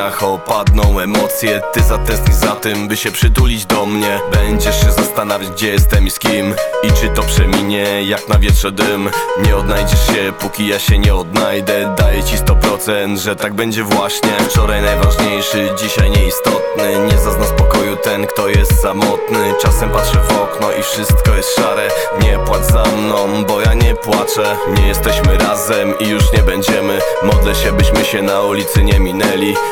dniach opadną emocje. Ty zatęsknisz za tym, by się przytulić do mnie. Będziesz się zastanawiać, gdzie jestem i z kim, i czy to przeminie jak na wietrze dym. Nie odnajdziesz się, póki ja się nie odnajdę. Daję ci 100%, że tak będzie właśnie. Wczoraj najważniejszy, dzisiaj nieistotny. Nie zazna spokoju ten, kto jest samotny. Czasem patrzę w okno i wszystko jest szare. Nie płacz za mną, bo ja nie płaczę. Nie jesteśmy razem i już nie będziemy. Modlę się, byśmy się na ulicy nie minęli.